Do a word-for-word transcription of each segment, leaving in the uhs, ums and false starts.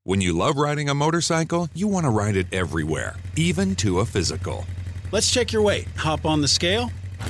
When you love riding a motorcycle, you want to ride it everywhere, even to a physical. Let's check your weight. Hop on the scale.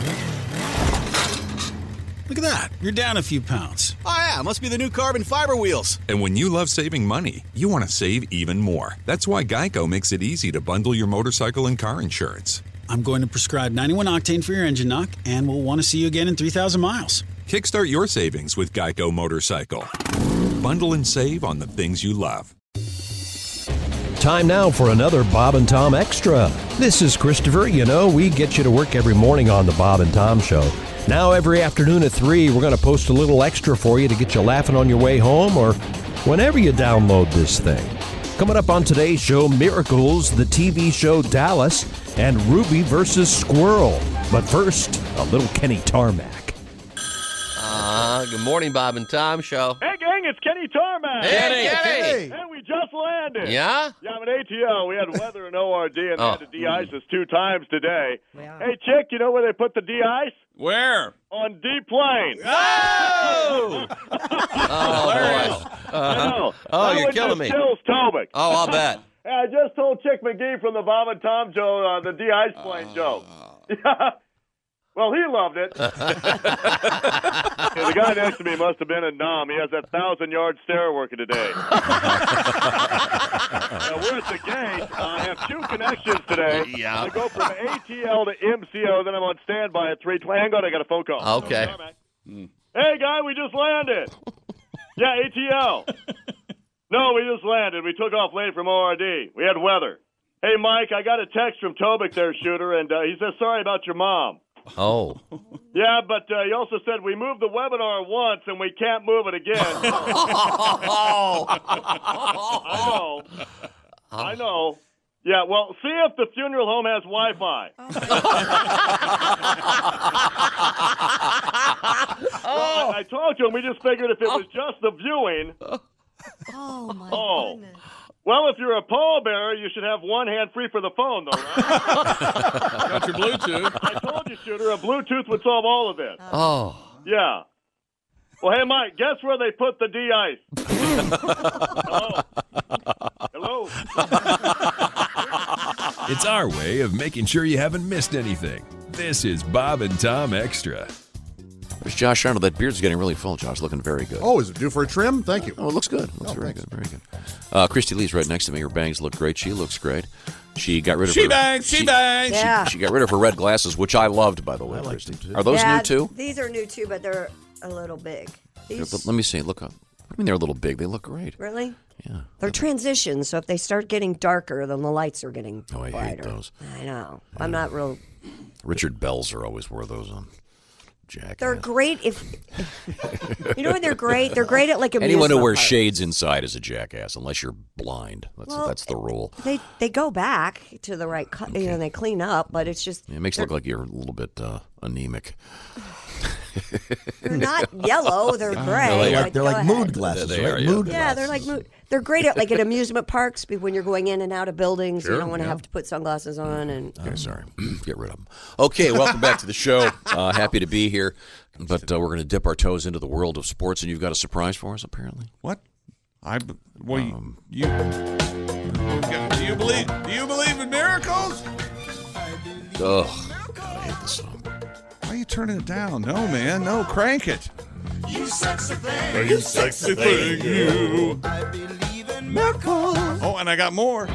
Look at that. You're down a few pounds. Oh, yeah. Must be the new carbon fiber wheels. And when you love saving money, you want to save even more. That's why Geico makes it easy to bundle your motorcycle and car insurance. I'm going to prescribe ninety-one octane for your engine knock, and we'll want to see you again in three thousand miles. Kickstart your savings with Geico Motorcycle. Bundle and save on the things you love. Time now for another Bob and Tom Extra. This is Christopher. You know, we get you to work every morning on the Bob and Tom Show. Now every afternoon at three, we're going to post a little extra for you to get you laughing on your way home or whenever you download this thing. Coming up on today's show, Miracles, the T V show Dallas, and Ruby versus Squirrel. But first, a little Kenny Tarmac. Uh, good morning, Bob and Tom Show. Hey, gang, it's Kenny Tarmac. Hey, Kenny. And we just landed. Yeah? Yeah, I'm at A T L. We had weather and O R D, and Oh. they had to de-ice us two times today. Wow. Hey, Chick, you know where they put the de-ice? Where? On D-Plane. Oh! Oh, boy. I know. Oh, I you're went killing to me. Stills Tobic. Oh, I'll bet. Hey, I just told Chick McGee from the Bob and Tom Joe uh, the de-ice plane joke. Well, he loved it. Yeah, the guy next to me must have been a nom. He has that thousand-yard stare working today. Now, we're at the gate. I have two connections today. Yeah. I go from A T L to M C O, then I'm on standby at three twenty. Hang on, I got a phone call. Okay. Mm. Hey, guy, we just landed. Yeah, A T L. No, we just landed. We took off late from O R D. We had weather. Hey, Mike, I got a text from Tobic there, Shooter, and uh, he says, sorry about your mom. Oh. Yeah, but uh, he also said we moved the webinar once and we can't move it again. Oh. I know. I know. Yeah, well, see if the funeral home has Wi-Fi. Well, I, I talked to him. We just figured if it was just the viewing. Oh, my Oh. goodness. Well, if you're a pallbearer, you should have one hand free for the phone, though, right? Got your Bluetooth. I told you, Shooter, a Bluetooth would solve all of this. Oh. Yeah. Well, hey, Mike, guess where they put the de-ice? Hello? Hello? It's our way of making sure you haven't missed anything. This is Bob and Tom Extra. There's Josh Arnold. That beard's getting really full, Josh. Looking very good. Oh, is it due for a trim? Thank you. Oh, it looks good. It looks Oh, very thanks. good. Very good. Uh, Christy Lee's right next to me. Her bangs look great. She looks great. She got rid of She her... bangs, she bangs. Yeah. She got rid of her red glasses, which I loved, by the way, I liked Christy. them, too. Are those yeah, new, too? These are new, too, but they're a little big. Yeah, These, but let me see. Look up. I mean, they're a little big. They look great. really? Yeah. They're transitions, so if they start getting darker, then the lights are getting Oh, I hate brighter. those. I know. I'm not real... Richard Belzer always wore those on. Jackass. They're great if... you know when they're great? They're great at, like, amusement Anyone who wears parks. shades inside is a jackass, unless you're blind. That's Well, that's the rule. They they go back to the right cut, you know, they clean up, but it's just... It makes it look like you're a little bit uh, anemic. They're not yellow, they're gray. No, they are. but They're go like ahead. mood glasses, They right? are, yeah. Mood Yeah, they're like mood. They're great at like at amusement parks be- when you're going in and out of buildings. Sure, you don't want to yeah. have to put sunglasses on. And Okay, sorry. Get rid of them. Okay, welcome back to the show. Uh, happy to be here. But uh, we're going to dip our toes into the world of sports, and you've got a surprise for us, apparently. What? I well, you, Um, you do you believe do you believe in miracles? Ugh, God, I hate this song. Why are you turning it down? No, man, no, crank it. You sexy thing, You sexy thing, you. I believe in miracles. Oh, and I got more.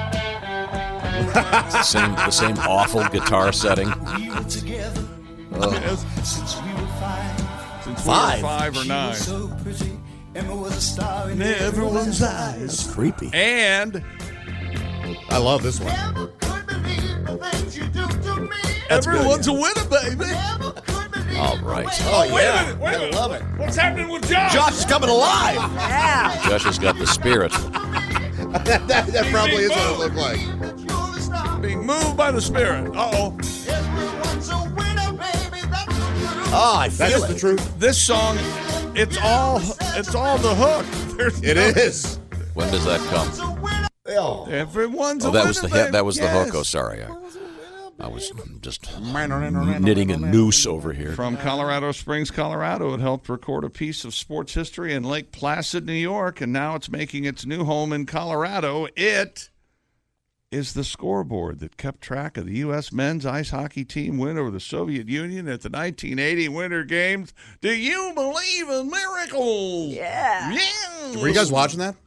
It's the same, the same awful guitar setting. We were together Yes. since we were five. Since Five. we were five or She nine. was so pretty, Emma was a star in In everyone's eyes. Creepy. And I love this one. Never could believe the things you do to me. everyone's a winner, baby. Never could believe All right. Oh, Wait a yeah. minute, wait a minute. I love it. What's happening with Josh? Josh is coming alive. yeah, Josh has got the spirit. that, that, that probably is what it looked like. you're the star. Being moved by the spirit. Uh-oh. Everyone's a winner, baby. That's the truth. Oh, I feel that is it. the truth. This song, it's all it's all the hook. There's It no- is. When does that come? Oh. Everyone's Oh, a that was the winner, hit. That was the baby. hook. Oh, sorry. I, I was just knitting a noose over here. From Colorado Springs, Colorado, it helped record a piece of sports history in Lake Placid, New York, and now it's making its new home in Colorado. It is the scoreboard that kept track of the U S men's ice hockey team win over the Soviet Union at the nineteen eighty Winter Games. Do you believe in miracles? Yeah. Yeah. Were you guys watching that?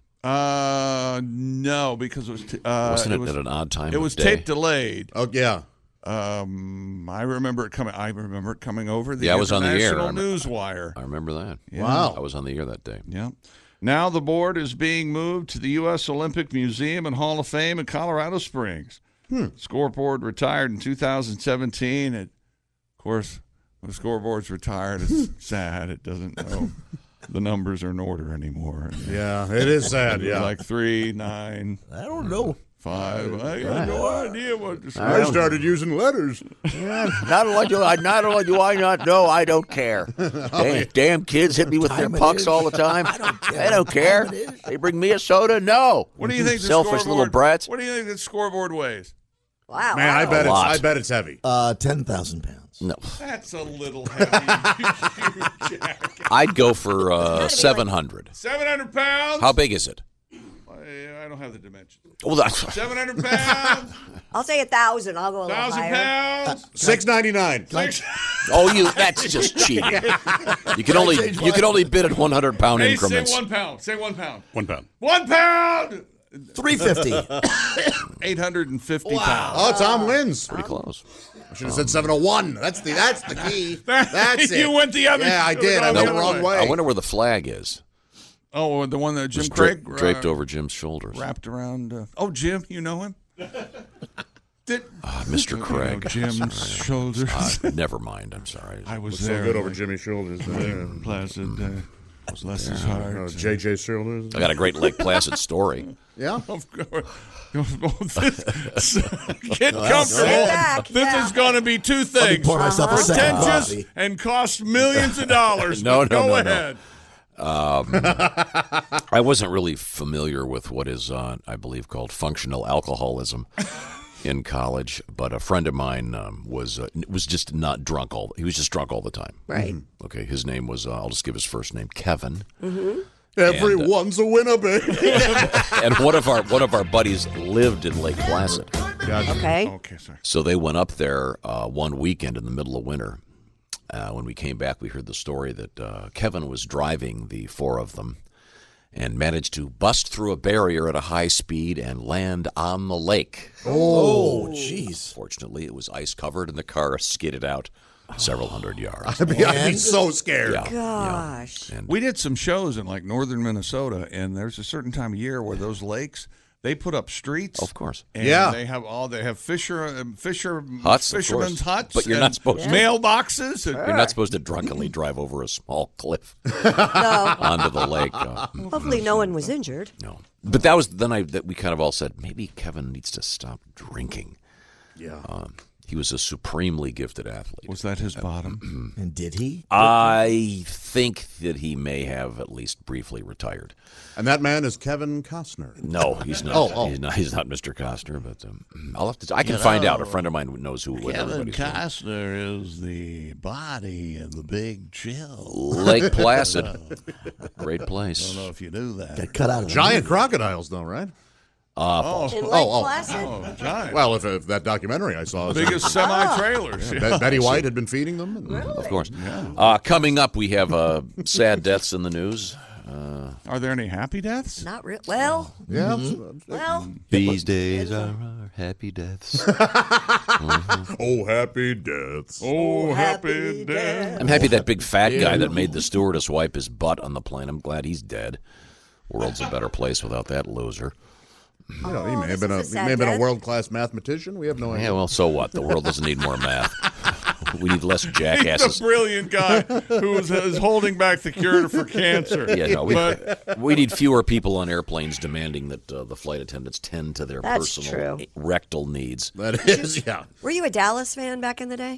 Uh, no, because it was t- uh, Wasn't it, it was, at an odd time It of was day? tape delayed. Oh yeah. Um, I remember it coming. I remember it coming over the Yeah, I was on the air. International I remember- Newswire. I remember that. Yeah. Wow. I was on the air that day. Yeah. Now the board is being moved to the U S Olympic Museum and Hall of Fame in Colorado Springs. Hmm. Scoreboard retired in two thousand seventeen. And of course, when the scoreboard's retired, it's sad. It doesn't know the numbers are in order anymore. Yeah, it is sad. Yeah. Like three, nine. I don't know. Five. I got no idea what to say. I started using letters. Yeah, not only do I not only do I not know, I don't care. Damn, damn kids hit me with their Time it pucks is. all the time. I don't care I don't what care. time it is. They bring me a soda. No. What do you think? The Selfish scoreboard, little brats. What do you think the scoreboard weighs? Wow. Man, I wow. bet it's lot. I bet it's heavy. Uh, ten thousand pounds. No. That's a little heavy. you jack. I'd go for uh, seven hundred. Seven hundred pounds. How big is it? I, I don't have the dimensions. Well, that's Seven hundred pounds. I'll say a thousand. I'll go a little Thousand higher. pounds. Six ninety nine. Six. oh, you. That's just cheap. You can only you can only bid at one hundred pound Hey, increments. say one pound. Say one pound. One pound. One pound. Three fifty. Eight hundred and fifty Wow. pounds. Oh, Tom wins. Pretty close. I should have said seven oh one. That's the that's the key. That's it. You went the other. Yeah, I did. I the went the other wrong way. I wonder where the flag is. Oh, the one that Jim It's dra- Craig draped uh, over Jim's shoulders. wrapped around. Uh, oh, Jim, you know him? Did, Ah, Mister Craig. You know, Jim's shoulders. Uh, never mind. I'm sorry. I was Looks there. so good over Jimmy's shoulders. Lake Placid. Uh, bless his heart. Oh, J J shoulders. I got a great Lake Placid story. Yeah. Of course. this, get No, comfortable. back, This yeah. is going to be two Let me things: pour myself a second pretentious coffee. and cost millions of dollars. No, But no, go no, no. ahead. Um, I wasn't really familiar with what is, uh, I believe, called functional alcoholism in college, but a friend of mine um, was uh, was just not drunk all. He was just drunk all the time. Right. Okay, his name was. Uh, I'll just give his first name, Kevin. Mm-hmm. Everyone's a winner, baby. And one of our one of our buddies lived in Lake Placid. Okay. Okay, sorry. So they went up there uh, one weekend in the middle of winter. Uh, when we came back, we heard the story that uh, Kevin was driving the four of them and managed to bust through a barrier at a high speed and land on the lake. Oh, jeez. Fortunately, it was ice covered and the car skidded out several hundred yards. I'd be, I'd be so scared. Yeah, Gosh. yeah. And We did some shows in like northern Minnesota, and there's a certain time of year where those lakes they put up streets. of course. And Yeah. they have all they have fisher um, fisher Huts, of fishermen's course. huts, But you're and not supposed to. mailboxes. and- You're not supposed to drunkenly drive over a small cliff No. onto the lake. Uh, Hopefully, no one was injured. no, but that was then. I that we kind of all said maybe Kevin needs to stop drinking. Yeah. Um, he was a supremely gifted athlete. Was that his bottom? And did he? I think that he may have at least briefly retired. And that man is Kevin Costner. No, he's not. Oh, oh. He's not. He's not Mister Costner. But um, I'll have to. I can find out. A friend of mine knows who. what Kevin everybody's doing. Costner is the body of the Big Chill. Lake Placid, great I place. don't know if you knew that. Got cut out of the Giant movie. crocodiles, though, right? Uh, In Lake Oh, oh. Placid. Oh, giant. Well, if, if that documentary I saw, Biggest semi trailers. Bet- Betty White had been feeding them. and- Of course. Uh, coming up, we have uh, sad deaths in the news. Uh, Are there any happy deaths? Not real. Well, Yeah. well. These days are our happy deaths. Oh, happy deaths. Oh, happy happy death. I'm happy that big fat guy that made the stewardess wipe his butt on the plane. I'm glad he's dead. World's a better place without that loser. You know, he Oh, may have this been a, is a he sad may have been a death. world class mathematician. We have no idea. Yeah, well, so what? The world doesn't need more math. We need less He's jackasses. a brilliant guy who is, is holding back the cure for cancer. Yeah, no, we, But we need fewer people on airplanes demanding that uh, the flight attendants tend to their That's personal true. rectal needs. That is, yeah. Were you a Dallas fan back in the day?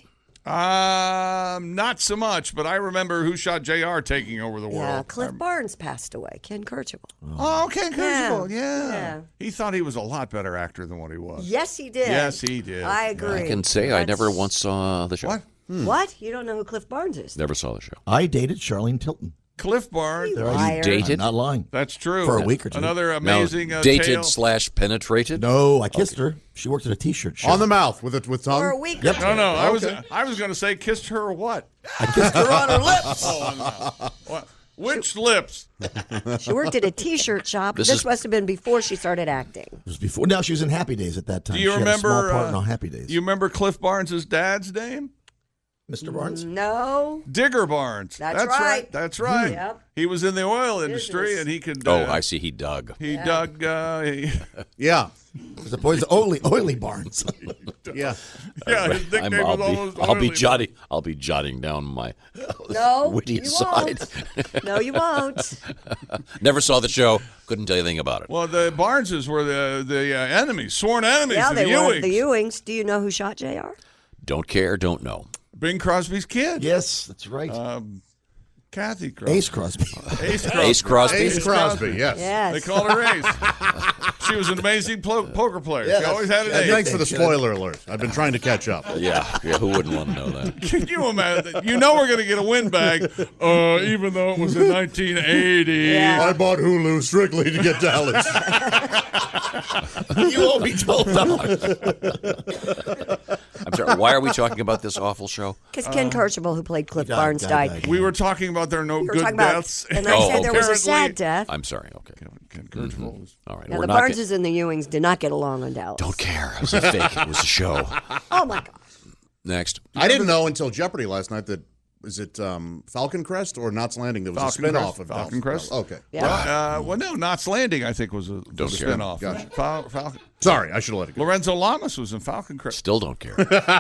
Um, not so much, but I remember Who Shot J R taking over the world. Yeah, Cliff Barnes passed away. Ken Kercheval. Oh, Ken Kercheval, Yeah. yeah. Yeah. He thought he was a lot better actor than what he was. Yes, he did. Yes, he did. I agree. I can say I That's- never once saw the show. What? What? You don't know who Cliff Barnes is? Never saw the show. I dated Charlene Tilton. Cliff Barnes. You There I- liar. You dated? I'm not lying. That's true. For a week or two. Another Now, amazing uh, dated tale. slash penetrated? No, I kissed her. She worked at a T-shirt shop. On the mouth with it with tongue. For a week. Yep. or No, two. no. I was Okay. I was going to say kissed her or what? I kissed her on her lips. Oh, no. What? Which lips? She worked at a T-shirt shop. This This, is- must have been before she started acting. It was before. Now she was in Happy Days at that time. Do you she remember? Had a small part uh, in all Happy Days. You remember Cliff Barnes' dad's name? Mister Barnes. No. Digger Barnes. That's right. That's right. Yep. He was in the oil industry, Business. and he could. Oh, uh, I see. He dug. He dug. Uh, he, Yeah. As opposed to Oily, Oily Barnes. Yeah. yeah, his I'm- nickname I'll was be, almost. I'll be oily. jotting. I'll be jotting down my No, witty you side. won't. No, you won't. Never saw the show. Couldn't tell you anything about it. Well, the Barneses were the the uh, enemies, sworn enemies Yeah, of they the were Ewings. the Ewings. Do you know who shot J R? Don't care. Don't know. Bing Crosby's kid. Yes, that's right. Um, Kathy Crosby. Ace Crosby. Ace Crosby. Ace Crosby. Ace Crosby, yes. Yes. They called her Ace. She was an amazing plo- poker player. Yeah, she always had an that's- ace. Thanks for the spoiler alert. I've been trying to catch up. Yeah, yeah. Who wouldn't want to know that? Can you imagine? You know we're going to get a windbag, uh, even though it was in nineteen eighty. Yeah. I bought Hulu strictly to get Dallas. You won't be told I'm sorry. Why are we talking about this awful show? Because Ken Kercheval, who played Cliff died, Barnes, died, died. died. We were talking about their no We were good talking about, deaths. and I Oh, said there was a apparently- sad death. I'm sorry. Okay. Ken Kercheval was- All right. Now, we're the not Barneses and the Ewings did not get along on Dallas. Don't care. It was a fake. It was a show. Oh, my God. Next. I didn't know until Jeopardy last night that is it um, Falcon Crest or Knots Landing? There was Falcon a spinoff Crest, of Falcon Dallas. Crest. Okay. Yeah. Well, uh, well, no, Knots Landing, I think, was a, was a Don't care. spinoff. Gotcha. Fal- Falcon. Sorry, I should have let it go. Lorenzo Lamas was in Falcon Crest. Still don't care.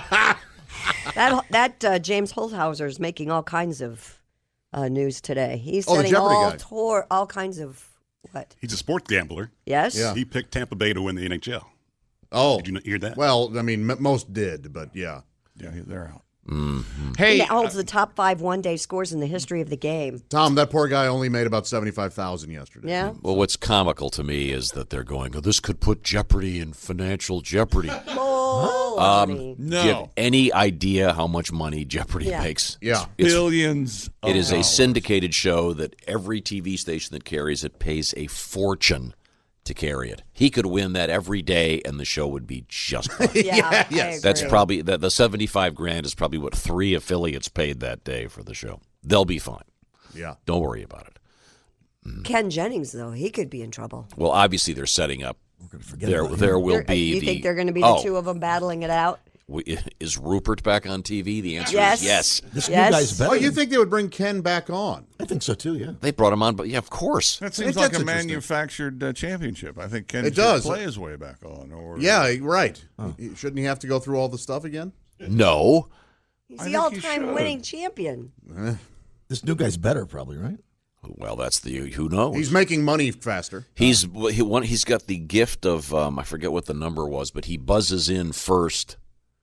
That that uh, James Holthauser is making all kinds of uh, news today. He's Oh, the setting Jeopardy all guy. tor- all kinds of what? He's a sports gambler. Yes. Yeah. He picked Tampa Bay to win the N H L. Oh. Did you hear that? Well, I mean, m- most did, but yeah. Yeah, they're out. Mm-hmm. Hey, He holds the top five one-day scores in the history of the game. Tom, that poor guy only made about seventy-five thousand yesterday. Yeah. Well, what's comical to me is that they're going, oh, this could put Jeopardy in financial jeopardy. Oh, Um, No. Do you have any idea how much money Jeopardy Yeah. makes? Yeah. It's- billions. Of It is a dollars. syndicated show that every T V station that carries it pays a fortune to carry it. He could win that every day, and the show would be just fine. Yeah, yes. I That's agree. probably the, the seventy-five grand is probably what three affiliates paid that day for the show. They'll be fine. Yeah. Don't worry about it. Ken Jennings, though, he could be in trouble. Well, obviously they're setting up. forget There, about him. there will You're- be You the. think they're going to be the oh, two of them battling it out? we- Is Rupert back on T V? The answer Yes. is yes. This Yes. new guy's better. Oh, you than- think they would bring Ken back on? I think so too. Yeah. They brought him on, but yeah, of course. That I seems think like that's a interesting. manufactured uh, championship. I think Ken It should does. play his way back on. Or Yeah, right. Shouldn't he have to go through all the stuff again? No. He's I the think he all-time should. winning champion. This new guy's better, probably, right? Well, that's the who knows. He's making money faster. He's he one. He's got the gift of um, I forget what the number was, but he buzzes in first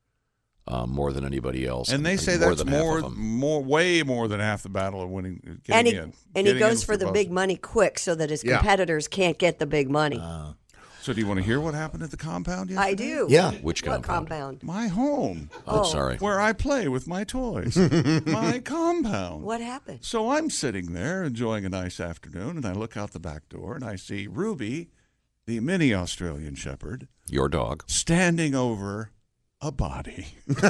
uh, more than anybody else. And they I say think more that's than half more, of them. more, way more than half the battle of winning. Getting And he, in. and he Getting goes in for the buzz. big money quick so that his Yeah. competitors can't get the big money. So, do you want to hear what happened at the compound yesterday? I do. Yeah. Which What compound? compound? My home, Oh, Oh. sorry. where I play with my toys. My compound. What happened? So I'm sitting there enjoying a nice afternoon, and I look out the back door, and I see Ruby, the mini Australian Shepherd, Your dog. standing over a body.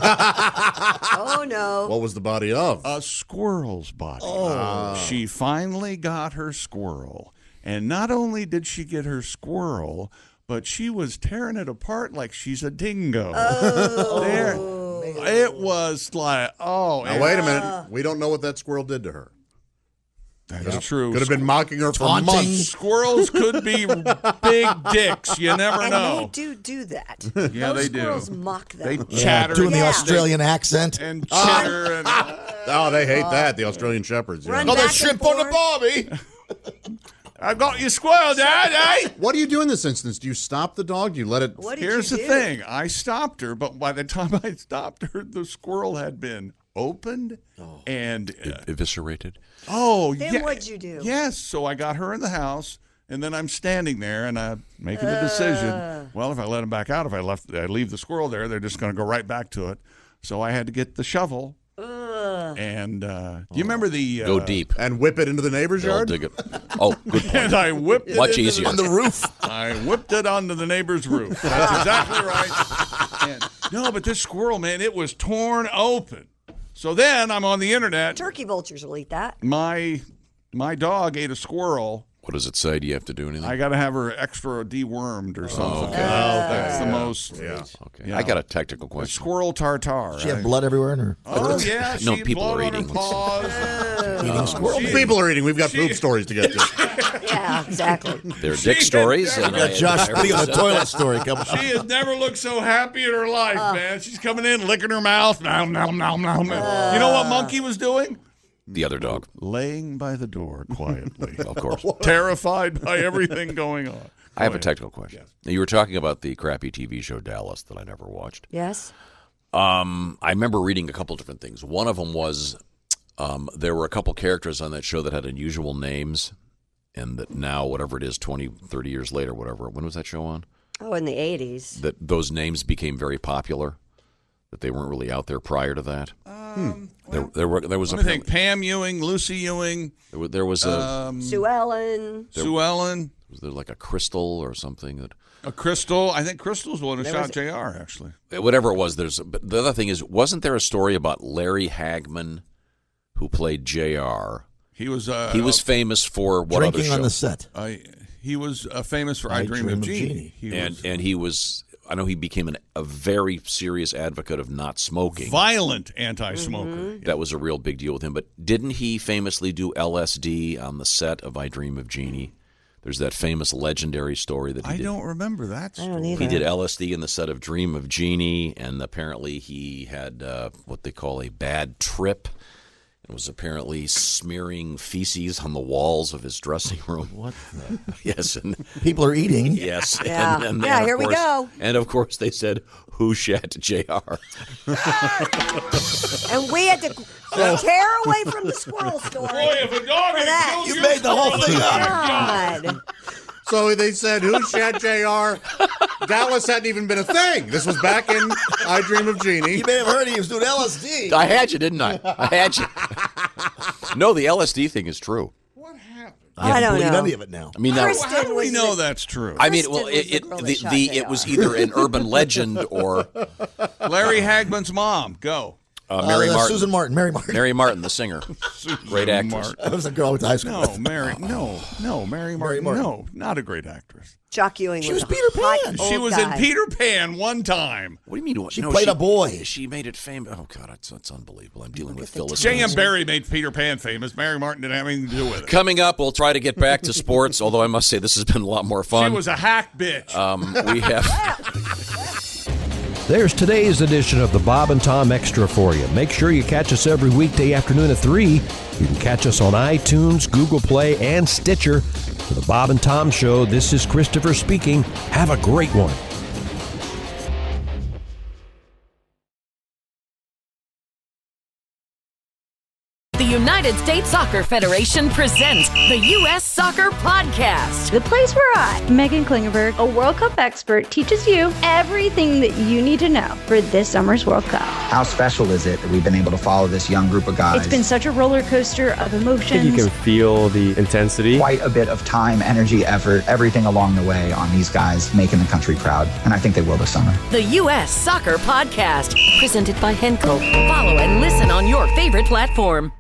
Oh, no. What was the body of? A squirrel's body. Oh. She finally got her squirrel. And not only did she get her squirrel, but she was tearing it apart like she's a dingo. Oh. There, it was like, oh. Now, and- wait a minute. We don't know what that squirrel did to her. That's true. Could have been mocking her for Taunting. months. Squirrels could be big dicks. You never And know. they do do that. Yeah, Those they do. squirrels mock They them. chatter. Doing the Yeah. Australian accent. and chitter. and Oh, they hate that, the Australian Shepherds. Yeah. Run Oh, back there's and shrimp on the forth. barbie. I got your squirrel, Dad, eh? What do you do in this instance? Do you stop the dog? Do you let it? What did Here's you the do? thing. I stopped her, but by the time I stopped her, the squirrel had been opened and uh, Eviscerated. oh Then yeah. what'd you do? Yes, so I got her in the house, and then I'm standing there and I'm making the decision. Uh. Well, if I let them back out, if I left, I leave the squirrel there, they're just going to go right back to it. So I had to get the shovel. Ugh. And uh, do you remember the uh, Go deep. And whip it into the neighbor's They'll yard? dig it. Oh, good point. And I whipped it Much into easier. the- On the roof. I whipped it onto the neighbor's roof. That's exactly right. And, no, but this squirrel, man, it was torn open. So then I'm on the internet. Turkey vultures will eat that. My my dog ate a squirrel. What does it say? Do you have to do anything? I got to have her extra dewormed or something. okay. Oh, that's the most. Yeah. Okay. Yeah. I got a technical A question. squirrel tartare. She I- had blood everywhere in her. Oh yeah, she No, had people blood are on her eating. paws. Eating squirrel. she- People are eating. We've got She- poop stories to get to. Yeah, exactly. They're dick stories. We and got I- Josh I- putting on the toilet story coming She has never looked so happy in her life, man. She's coming in, licking her mouth. Nom, nom, nom, nom. You know what Monkey was doing? The other dog. Laying by the door quietly. Of course. Terrified by everything going on. I have Go a ahead. technical question. Now, you were talking about the crappy T V show Dallas that I never watched. Yes. Um, I remember reading a couple different things. One of them was um, there were a couple characters on that show that had unusual names, and that now, whatever it is, twenty, thirty years later, whatever, when was that show on? Oh, in the eighties. That those names became very popular, that they weren't really out there prior to that. Um, There, there, were, there was Let a me think. Pam Ewing, Lucy Ewing, there was, there was a um, Sue Ellen. Sue Ellen, was there like a crystal or something that a Crystal. I think Crystal's the one who There shot was- J R, actually. whatever it was. There's but the other thing is, wasn't there a story about Larry Hagman, who played J R? He was. Uh, He was famous for what Drinking other show? on the set. Uh, he was uh, famous for I, Dream, of Jeannie. He and was and he was. I know he became an, a very serious advocate of not smoking. violent anti-smoker. Mm-hmm. That was a real big deal with him. But didn't he famously do L S D on the set of I Dream of Jeannie? There's that famous legendary story that he I did. don't remember that story. I don't either. He did L S D in the set of Dream of Jeannie, and apparently he had uh, what they call a bad trip. And was apparently smearing feces on the walls of his dressing room. What? Yes, and People are eating. yes, Yeah. and, and, Yeah, and of here we course- go. And of course, they said, "Who shat J R?" And we had to tear away from the squirrel story. Boy, if a dog For had that. killed You your made the whole squirrel, thing oh up. my God. God. So they said, who shat J R? Dallas hadn't even been a thing. This was back in I Dream of Jeannie. You may have heard he was doing L S D. I had you, didn't I? I had you. No, the L S D thing is true. What happened? I don't believe know. any of it now. I mean, now, Kristen How do we was know the- that's true? I mean, Kristen well, was it, the it girl that the, shot the J it R. was either an urban legend or Larry Hagman's mom. Go. uh, Mary Uh, Martin. Susan Martin. Mary Martin. Mary Martin, the singer, great actress. Martin. That was a girl I went to high school No, with. Mary. No, no, Mary Martin. Martin. No, not a great actress. Jock Ewing She was, was a Peter hot Pan. She old was guy. in Peter Pan one time. What do you mean? She no, played a boy. She made it famous. Oh God, it's, it's unbelievable. I'm dealing with at the Phyllis. J M. Jones. Barrie made Peter Pan famous. Mary Martin didn't have anything to do with it. Coming up, we'll try to get back to sports. Although I must say, this has been a lot more She fun. was a hack bitch. Um, we have. There's today's edition of the Bob and Tom Extra for you. Make sure you catch us every weekday afternoon at three. You can catch us on iTunes, Google Play, and Stitcher. For the Bob and Tom Show, this is Christopher speaking. Have a great one. The United States Soccer Federation presents the U S Soccer Podcast. The place where I, Megan Klingenberg, a World Cup expert, teaches you everything that you need to know for this summer's World Cup. How special is it that we've been able to follow this young group of guys? It's been such a roller coaster of emotions. You can feel the intensity. Quite a bit of time, energy, effort, everything along the way on these guys making the country proud. And I think they will this summer. The U S Soccer Podcast, presented by Henkel. Follow and listen on your favorite platform.